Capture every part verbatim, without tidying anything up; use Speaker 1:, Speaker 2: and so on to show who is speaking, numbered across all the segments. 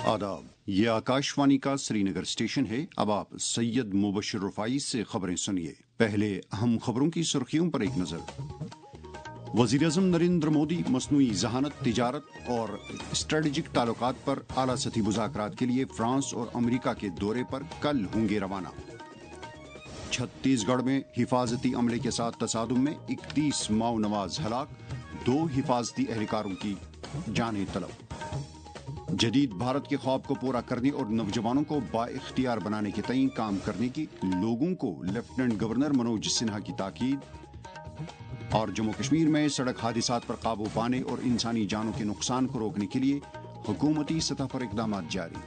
Speaker 1: आदाब, ये आकाशवाणी का श्रीनगर स्टेशन है। अब आप सैयद मुबशर रफाई से खबरें सुनिए। पहले अहम खबरों की सुर्खियों पर एक नजर। वज़ीर-ए-आज़म नरेंद्र मोदी मस्नूई ज़हानत, तिजारत और स्ट्रेटेजिक ताल्लुकात पर आला सतही मुज़ाकरात के लिए फ्रांस और अमेरिका के दौरे पर कल होंगे रवाना। छत्तीसगढ़ में हिफाजती अमले के साथ तसादुम में इकतीस माओ नवाज हलाक, दो हिफाजती एहलकारों की जाने तलब। जदीद भारत के ख्वाब को पूरा करने और नौजवानों को बाइख्तियार बनाने के तईं काम करने की लोगों को लेफ्टिनेंट गवर्नर मनोज सिन्हा की ताकीद। और जम्मू कश्मीर में सड़क हादसात पर काबू पाने और इंसानी जानों के नुकसान को रोकने के लिए हुकूमती सतह पर इकदाम जारी।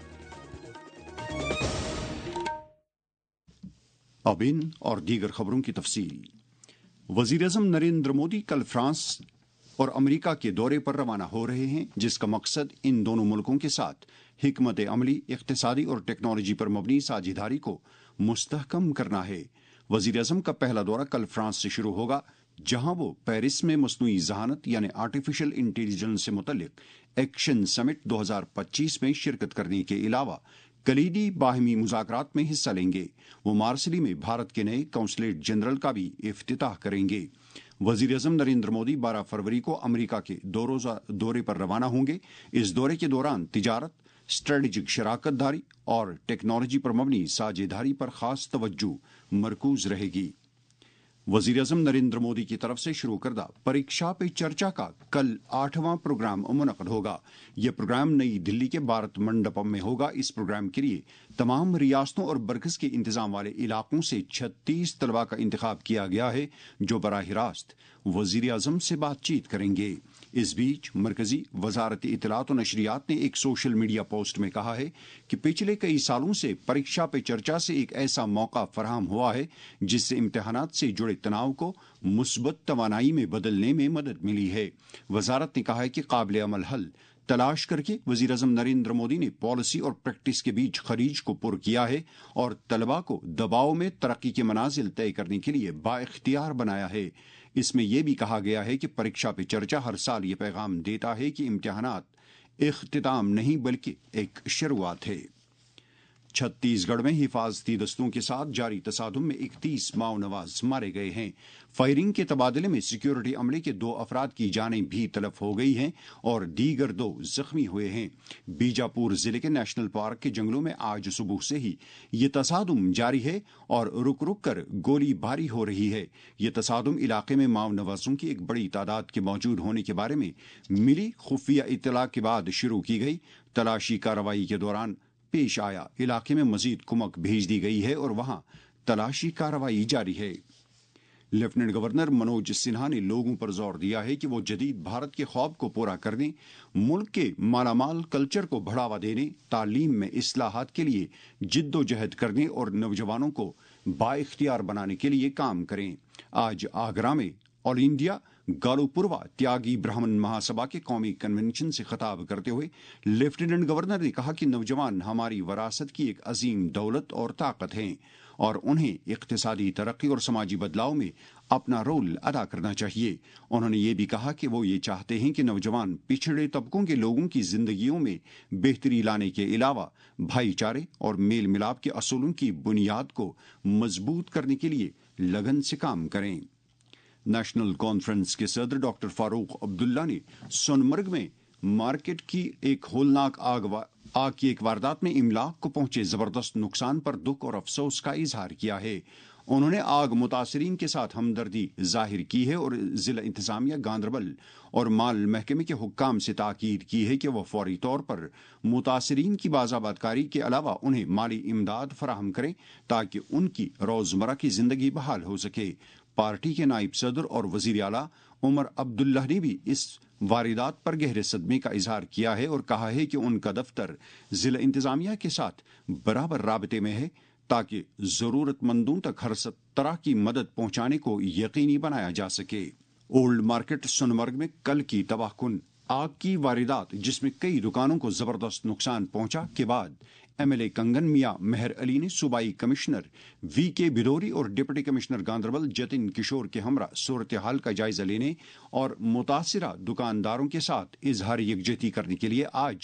Speaker 1: अब इन और दीगर खबरों की तफसील। वज़ीर-ए-आज़म नरेंद्र मोदी कल फ्रांस और अमेरिका के दौरे पर रवाना हो रहे हैं, जिसका मकसद इन दोनों मुल्कों के साथ हिकमत अमली, इक्तिसादी और टेक्नोलॉजी पर मबनी साझेदारी को मुस्तहकम करना है। वज़ीर-ए-आज़म का पहला दौरा कल फ्रांस से शुरू होगा, जहां वो पेरिस में मस्नूई ज़हानत यानी आर्टिफिशियल इंटेलिजेंस से मुतल्लिक एक्शन समिट दो हज़ार पच्चीस में शिरकत करने के अलावा कलीदी बाहमी मुज़ाकरात में हिस्सा लेंगे। वो मार्सिली में भारत के नए कौंसलेट जनरल का भी इफ्तिताह करेंगे। वज़ीर-ए-आज़म नरेंद्र मोदी बारह फरवरी को अमेरिका के दो रोज़ा दौरे पर रवाना होंगे। इस दौरे के दौरान तिजारत, स्ट्रेटेजिक शराकत दारी और टेक्नोलॉजी पर मबनी साझेदारी पर खास तवज्जो मरकूज रहेगी। वज़ीर-ए-आज़म नरेंद्र मोदी की तरफ से शुरू करदा परीक्षा पे चर्चा का कल आठवां प्रोग्राम मुनक़द होगा। यह प्रोग्राम नई दिल्ली के भारत मंडपम में होगा। इस प्रोग्राम के लिए तमाम रियासतों और बरगस के इंतजाम वाले इलाकों से छत्तीस तलबा का इंतखाब किया गया है, जो बराह रास्त वज़ीर-ए-आज़म से बातचीत करेंगे। इस बीच मरकजी वजारत इत्तलात और नशरियात ने एक सोशल मीडिया पोस्ट में कहा है कि पिछले कई सालों से परीक्षा पे चर्चा से एक ऐसा मौका फराहम हुआ है जिससे इम्तिहानात से जुड़े तनाव को मुस्बत तवानाई में बदलने में मदद मिली है। वजारत ने कहा है कि काबिल अमल हल तलाश करके वज़ीर-ए-आज़म नरेंद्र मोदी ने पॉलिसी और प्रैक्टिस के बीच खरीज को पुर किया है और तलबा को दबाव में तरक्की के मनाजिल तय करने के लिए बाइख्तियार बनाया है। इसमें यह भी कहा गया है कि परीक्षा पे चर्चा हर साल ये पैगाम देता है कि इम्तिहानात इख्तिताम नहीं बल्कि एक शुरुआत है। छत्तीसगढ़ में हिफाजती दस्तों के साथ जारी तसादुम में इकतीस माओ नवाज मारे गए हैं। फायरिंग के तबादले में सिक्योरिटी अमले के दो अफराद की जानें भी तलफ हो गई हैं और दीगर दो जख्मी हुए हैं। बीजापुर जिले के नेशनल पार्क के जंगलों में आज सुबह से ही ये तसादुम जारी है और रुक रुक कर गोलीबारी हो रही है। ये तसादुम इलाके में माओ नवाजों की एक बड़ी तादाद के मौजूद होने के बारे में मिली खुफिया इत्तला के बाद शुरू की गई तलाशी कार्रवाई के दौरान पेश आया। इलाके में मजीद कुमक भेज दी गई है और वहां तलाशी कार्रवाई जारी है। लेफ्टिनेंट गवर्नर मनोज सिन्हा ने लोगों पर जोर दिया है कि वो जदीद भारत के ख्वाब को पूरा करने, मुल्क के मालामाल कल्चर को बढ़ावा देने, तालीम में इस्लाहात के लिए जिद्दोजहद करने और नौजवानों को बाइख्तियार बनाने के लिए काम करें। आज आगरा में ऑल इंडिया गालूपुरवा त्यागी ब्राह्मण महासभा के कौमी कन्वेंशन से खिताब करते हुए लेफ्टिनेंट गवर्नर ने कहा कि नौजवान हमारी वरासत की एक अजीम दौलत और ताकत हैं और उन्हें इक्तिसादी तरक्की और समाजी बदलाव में अपना रोल अदा करना चाहिए। उन्होंने ये भी कहा कि वो ये चाहते हैं कि नौजवान पिछड़े तबकों के लोगों की जिंदगियों में बेहतरी लाने के अलावा भाईचारे और मेल मिलाप के असूलों की बुनियाद को मजबूत करने के लिए लगन से काम करें। नेशनल कॉन्फ्रेंस के सदर डॉक्टर फारूक अब्दुल्ला ने सोनमर्ग में मार्केट की एक होलनाक आग आग की एक वारदात में इमलाक को पहुंचे जबरदस्त नुकसान पर दुख और अफसोस का इजहार किया है। उन्होंने आग मुतासरीन के साथ हमदर्दी जाहिर की है और जिला इंतजामिया गांधरबल और माल महकमे के हुक्काम से ताकीद की है कि वह फौरी तौर पर मुतासरीन की बाज़ाबादकारी के अलावा उन्हें माली इमदाद फराहम करें ताकि उनकी रोजमर्रा की जिंदगी बहाल हो सके। पार्टी के नायब सदर और वजीर आला उमर अब्दुल्ला ने भी इस वारदात पर गहरे सदमे का इजहार किया है और कहा है कि उनका दफ्तर जिला इंतजामिया के साथ बराबर राबते में है ताकि जरूरतमंदों तक हर तरह की मदद पहुंचाने को यकीनी बनाया जा सके। ओल्ड मार्केट सोनमर्ग में कल की तबाहकुन आग की वारदात, जिसमें कई दुकानों को जबरदस्त नुकसान पहुंचा, के बाद एमएलए कंगन मियां मेहर अली ने सूबाई कमिश्नर वी के बिदोरी और डिप्टी कमिश्नर गांधरबल जतिन किशोर के हमरा सूरत हाल का जायजा लेने और मुतासिरा दुकानदारों के साथ इजहार यकजहती करने के लिए आज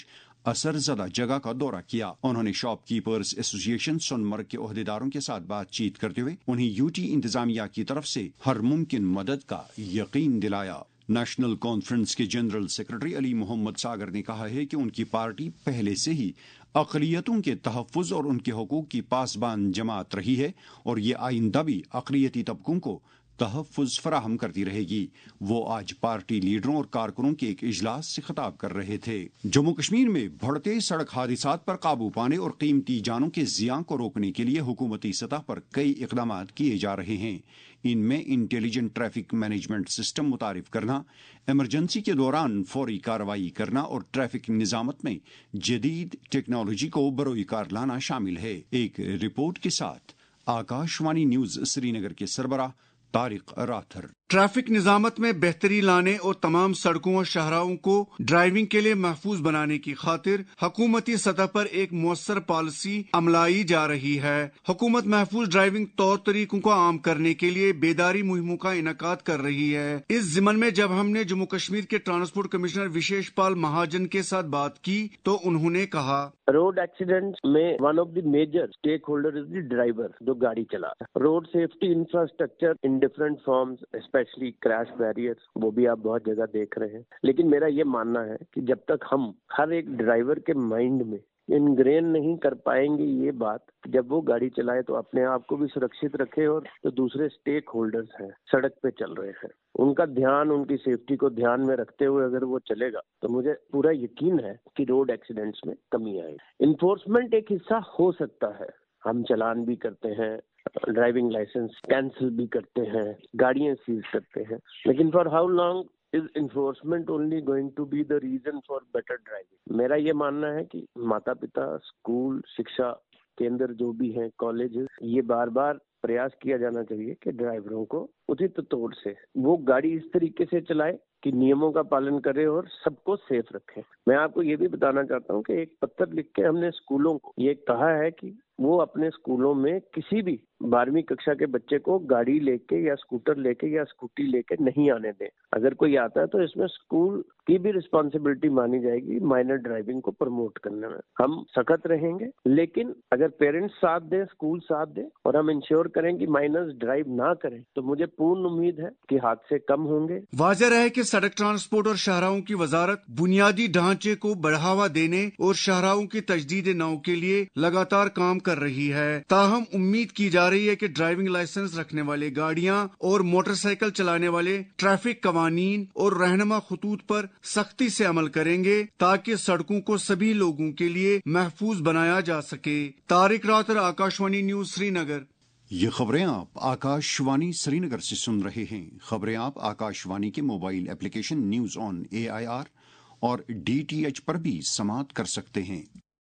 Speaker 1: असर ज़दा जगह का दौरा किया। उन्होंने शॉपकीपर्स एसोसिएशन सोनमर्ग के ओहदेदारों के साथ बातचीत करते हुए उन्हें यूटी इंतजामिया की तरफ से हर मुमकिन मदद का यकीन दिलाया। नेशनल कॉन्फ्रेंस के जनरल सेक्रेटरी अली मोहम्मद सागर ने कहा है कि उनकी पार्टी पहले से ही अक़लियतों के तहफ़्फ़ुज़ और उनके हुकूक की पासबान जमात रही है और ये आइंदा भी अक़लियती तबकों को तहफ़्फ़ुज़ फराहम करती रहेगी। वो आज पार्टी लीडरों और कारकुनों के एक इजलास से खिताब कर रहे थे। जम्मू कश्मीर में बढ़ते सड़क हादसात पर काबू पाने और कीमती जानों के ज़ियां को रोकने के लिए हुकूमती सतह पर कई इक़दामात किए जा रहे हैं। इनमें इंटेलिजेंट ट्रैफिक मैनेजमेंट सिस्टम मुतारिफ करना, इमरजेंसी के दौरान फौरी कार्रवाई करना और ट्रैफिक निजामत में जदीद टेक्नोलॉजी को बरोई कार लाना शामिल है। एक रिपोर्ट के साथ आकाशवाणी न्यूज श्रीनगर के सरबराह तारिक राथर।
Speaker 2: ट्रैफिक निजामत में बेहतरी लाने और तमाम सड़कों और शाहराहों को ड्राइविंग के लिए महफूज बनाने की खातिर हुकूमती सतह पर एक मुअस्सर पॉलिसी अमलाई जा रही है। हुकूमत महफूज ड्राइविंग तौर तरीकों को आम करने के लिए बेदारी मुहिमों का इनकाद कर रही है। इस जिमन में जब हमने जम्मू कश्मीर के ट्रांसपोर्ट कमिश्नर विशेष पाल महाजन के साथ बात की तो उन्होंने कहा,
Speaker 3: रोड एक्सीडेंट में one of the major stakeholder is the driver जो गाड़ी चला रहा है। Road safety infrastructure in different forms, specially crash barriers, वो भी आप बहुत जगह देख रहे हैं। लेकिन मेरा ये मानना है कि जब तक हम हर एक ड्राइवर के माइंड में इनग्रेन नहीं कर पाएंगे ये बात, जब वो गाड़ी चलाए तो अपने आप को भी सुरक्षित रखे और जो दूसरे स्टेक होल्डर्स हैं सड़क पे चल रहे हैं उनका ध्यान, उनकी सेफ्टी को ध्यान में रखते हुए अगर वो चलेगा तो मुझे पूरा यकीन है कि रोड एक्सीडेंट्स में कमी आएगी। इन्फोर्समेंट एक हिस्सा हो सकता है, हम चालान भी करते हैं, ड्राइविंग लाइसेंस कैंसिल भी करते हैं, गाड़ियां सीज करते हैं, लेकिन for how long is enforcement only going to be the reason for better driving? मेरा ये मानना है कि माता पिता, स्कूल, शिक्षा केंद्र जो भी हैं, कॉलेजेस, ये बार बार प्रयास किया जाना चाहिए कि ड्राइवरों को उचित तौर से वो गाड़ी इस तरीके से चलाए कि नियमों का पालन करे और सबको सेफ रखे। मैं आपको ये भी बताना चाहता हूँ कि एक पत्र लिख के हमने स्कूलों को ये कहा है कि वो अपने स्कूलों में किसी भी बारहवीं कक्षा के बच्चे को गाड़ी लेके या स्कूटर लेके या स्कूटी लेके नहीं आने दें। अगर कोई आता है तो इसमें स्कूल की भी रिस्पॉन्सिबिलिटी मानी जाएगी माइनर ड्राइविंग को प्रमोट करने में। हम सख्त रहेंगे, लेकिन अगर पेरेंट्स साथ दें, स्कूल साथ दें और हम इंश्योर करें कि माइनर्स ड्राइव ना करें तो मुझे पूर्ण उम्मीद है कि हादसे कम होंगे।
Speaker 2: वाज़ेह रहे कि सड़क ट्रांसपोर्ट और शाहराहों की वजारत बुनियादी ढांचे को बढ़ावा देने और शाहराहों की तजदीद नौ के लिए लगातार काम कर रही है। ताहम उम्मीद की जा रही है कि ड्राइविंग लाइसेंस रखने वाले गाड़ियां और मोटरसाइकिल चलाने वाले ट्रैफिक कवानीन और रहनुमा खतूत पर सख्ती से अमल करेंगे ताकि सड़कों को सभी लोगों के लिए महफूज बनाया जा सके। तारिक रातर, आकाशवाणी न्यूज, श्रीनगर।
Speaker 1: ये खबरें आप आकाशवाणी श्रीनगर से सुन रहे हैं। खबरें आप आकाशवाणी के mobile application news on A I R और डी टी एच पर भी समाअत कर सकते हैं।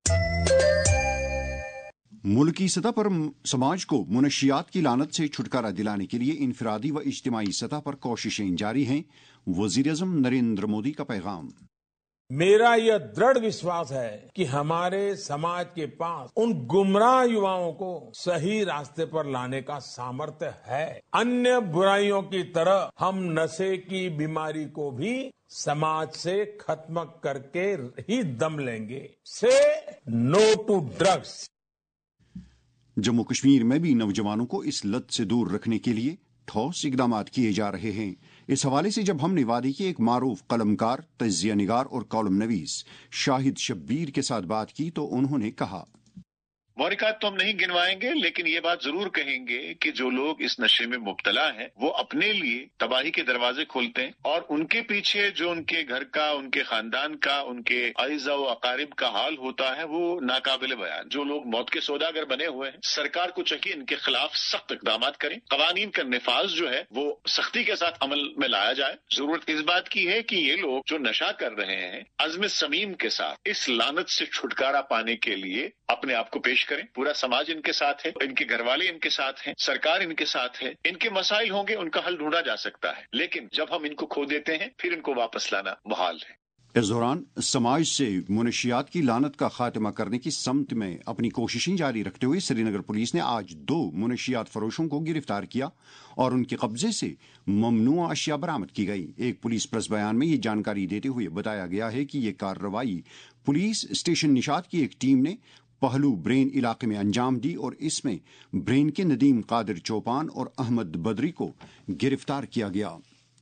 Speaker 1: मुल्की सतह पर समाज को मुनशियात की लानत से छुटकारा दिलाने के लिए इनफरादी व इज्तिमाई सतह पर कोशिशें जारी हैं। वज़ीर-ए-आज़म नरेंद्र मोदी का पैगाम।
Speaker 4: मेरा यह दृढ़ विश्वास है कि हमारे समाज के पास उन गुमराह युवाओं को सही रास्ते पर लाने का सामर्थ्य है। अन्य बुराइयों की तरह हम नशे की बीमारी को भी समाज से खत्म करके ही दम लेंगे। Say no to drugs.
Speaker 1: Jammu Kashmir में भी नौजवानों को इस लत से दूर रखने के लिए ठोस इकदाम किए जा रहे हैं। इस हवाले से जब हमने वादी के एक मारूफ कलमकार, तज्जिया निगार और कॉलम नवीस शाहिद शब्बीर के साथ बात की तो उन्होंने कहा,
Speaker 5: मुहरिकात तो हम नहीं गिनवाएंगे, लेकिन ये बात जरूर कहेंगे कि जो लोग इस नशे में मुब्तला हैं वो अपने लिए तबाही के दरवाजे खोलते हैं और उनके पीछे जो उनके घर का, उनके खानदान का, उनके आइज़ा व अकारिब का हाल होता है वो नाकाबिले बयान। जो लोग मौत के सौदागर बने हुए हैं, सरकार को चाहिए इनके खिलाफ सख्त इकदाम करें। कवानीन का निफाज जो है वो सख्ती के साथ अमल में लाया जाए। जरूरत इस बात की है कि ये लोग जो नशा कर रहे हैं अज़्म समीम के साथ इस लानत से छुटकारा पाने के लिए अपने आप को पेश करें। पूरा समाज इनके साथ है, इनके घर वाले इनके साथ हैं, सरकार इनके साथ है। इनके मसाइल होंगे, उनका हल ढूंढा जा सकता है, लेकिन जब हम इनको खो देते हैं फिर इनको वापस लाना मुहाल है।
Speaker 1: इस दौरान समाज से मुनशियात की लानत का खात्मा करने की समत में अपनी कोशिशें जारी रखते हुए श्रीनगर पुलिस ने आज दो मुनशियात फरोशों को गिरफ्तार किया और उनके कब्जे से ममनुआ अशिया बरामद की गई। एक पुलिस प्रेस बयान में ये जानकारी देते हुए बताया गया है कि ये कार्रवाई पुलिस स्टेशन निशात की एक टीम ने पहलू ब्रेन इलाके में अंजाम दी और इसमें ब्रेन के नदीम कादिर चौपान और अहमद बदरी को गिरफ्तार किया गया।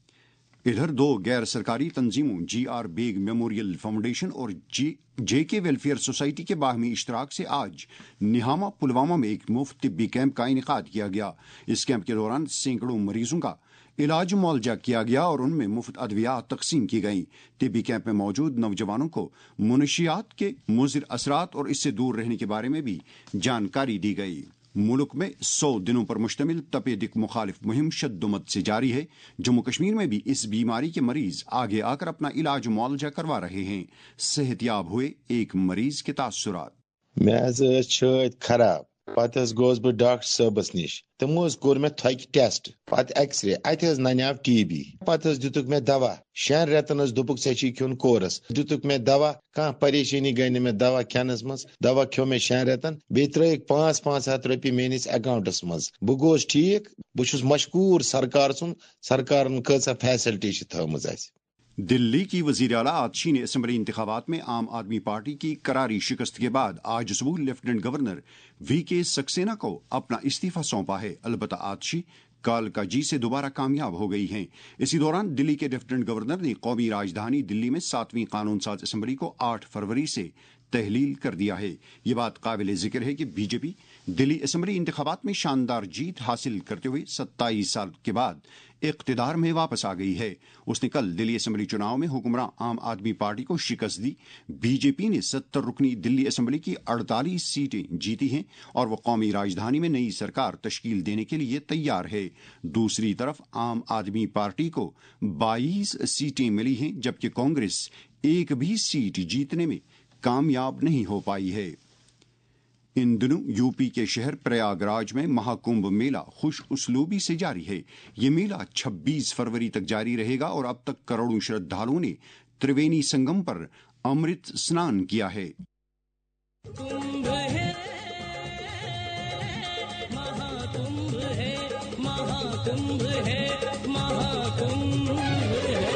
Speaker 1: इधर दो गैर सरकारी तंजीमों G R Baig memorial foundation और जे के वेलफेयर सोसाइटी के बाहमी इश्तराक से आज निहामा पुलवामा में एक मुफ्त तिब्बी कैंप का इनेकाद किया गया। इस कैंप के दौरान सैकड़ों मरीजों का इलाज मुआवजा किया गया और उनमें मुफ्त अद्वियात तकसीम की गई। तिब्बी कैंप में मौजूद नौजवानों को मुनशियात के मुज़िर असरात और इससे दूर रहने के बारे में भी जानकारी दी गई। मुल्क में सौ दिनों पर मुश्तमिल तपेदिक मुखालिफ मुहिम शद्दुमत से जारी है। जम्मू कश्मीर में भी इस बीमारी के मरीज आगे आकर अपना इलाज मुआवजा करवा रहे हैं। सेहतयाब हुए एक मरीज के तासुरात।
Speaker 6: मैं खराब पत गोस बह डॉक्टर सबस निश तमो कोर मे थक टेस्ट पत एक्सरे अत नन्याव टी बी पत दितुक मे दवा शेन रेतन दुपुक चे खुन कोरस दितुक मे दवा कह परेशानी गई मे दवा खेनस मज दवा खो मे शेन रेतन बे त्रिक पांच पांच हथ रपी मेनिस अकाउंटस मज बह गोस ठीक बहु मशकूर सरकार सुन सरकार कसा फैसिलिटी थमज आस।
Speaker 1: दिल्ली की वजीर आला आतिशी ने असम्बली इंतखाबात में आम आदमी पार्टी की करारी शिकस्त के बाद आज सुबह लेफ्टिनेंट गवर्नर वी के सक्सेना को अपना इस्तीफा सौंपा है। अलबत्ता आतिशी कालकाजी से दोबारा कामयाब हो गई हैं। इसी दौरान दिल्ली के लेफ्टिनेंट गवर्नर ने कौमी राजधानी दिल्ली में सातवीं कानून साज असम्बली को आठ फरवरी से तहलील कर दिया है। ये बात काबिल जिक्र है कि बीजेपी दिल्ली असम्बली इंतखाबात में शानदार जीत हासिल करते हुए सत्ताईस साल के बाद इक़्तिदार में वापस आ गई है। उसने कल दिल्ली असम्बली चुनाव में हुक्मरां आम आदमी पार्टी को शिकस्त दी। बीजेपी ने सत्तर रुकनी दिल्ली असम्बली की अड़तालीस सीटें जीती हैं और वो कौमी राजधानी में नई सरकार तश्कील देने के लिए तैयार है। दूसरी तरफ आम आदमी पार्टी को बाईस सीटें मिली हैं, जबकि कांग्रेस एक भी सीट जीतने में कामयाब नहीं हो पाई है। इन दिनों यूपी के शहर प्रयागराज में महाकुंभ मेला खुश उसलूबी से जारी है। ये मेला छब्बीस फरवरी तक जारी रहेगा और अब तक करोड़ों श्रद्धालुओं ने त्रिवेणी संगम पर अमृत स्नान किया है।
Speaker 7: कुंभ है, महाकुंभ है, महाकुंभ है, महाकुंभ है।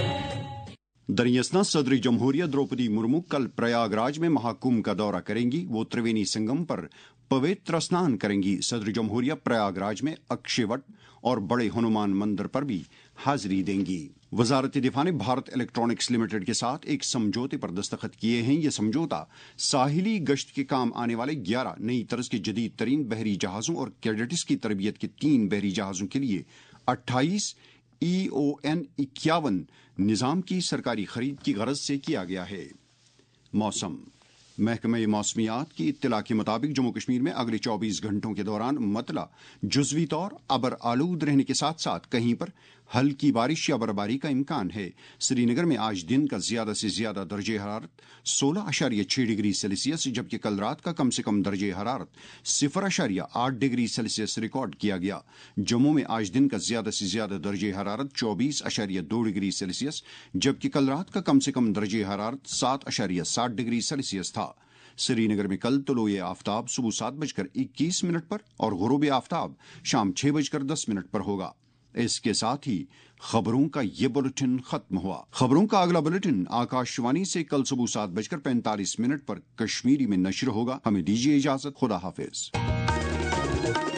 Speaker 1: दरअसल सदर जमहूरिया द्रौपदी मुर्मू कल प्रयागराज में महाकुंभ का दौरा करेंगी। वो त्रिवेणी संगम पर पवित्र स्नान करेंगी। सदर जमहूरिया प्रयागराज में अक्षयवट और बड़े हनुमान मंदिर पर भी हाजिरी देंगी। वजारत दिफा ने भारत इलेक्ट्रॉनिक्स लिमिटेड के साथ एक समझौते पर दस्तखत किए हैं। ये समझौता साहिली गश्त के काम आने वाले ग्यारह नई तर्ज के जदीद तरीन बहरी जहाजों और कैडेट्स की तरबियत के तीन बहरी जहाजों के लिए अट्ठाईस ई ओ एन इक्यावन निजाम की सरकारी खरीद की गरज से किया गया है। मौसम महकमे मौसमियात की इत्तला के मुताबिक जम्मू कश्मीर में अगले चौबीस घंटों के दौरान मतला जुज़वी तौर अबर आलूद रहने के साथ साथ कहीं पर हल्की बारिश या बर्फबारी का इम्कान है। श्रीनगर में आज दिन का ज्यादा से ज्यादा दर्जे हरारत सोलह अशारिया छह डिग्री सेल्सियस, जबकि कल रात का कम से कम दर्जे हरारत सिफर अशारिया आठ डिग्री सेल्सियस रिकॉर्ड किया गया। जम्मू में आज दिन का ज्यादा से ज्यादा दर्जे हरारत चौबीस अशारिया दो डिग्री सेल्सियस, जबकि कल रात का कम से कम दर्जे हरारत सात अशारिया सात डिग्री सेल्सियस था। श्रीनगर में कल तुलुए आफ्ताब सुबह सात बजकर इक्कीस मिनट पर और गुरूब आफ्ताब शाम छह बजकर दस मिनट पर होगा। इसके साथ ही खबरों का ये बुलेटिन खत्म हुआ। खबरों का अगला बुलेटिन आकाशवाणी से कल सुबह सात बजकर पैंतालीस मिनट पर कश्मीरी में नश्र होगा। हमें दीजिए इजाजत। खुदा हाफिज।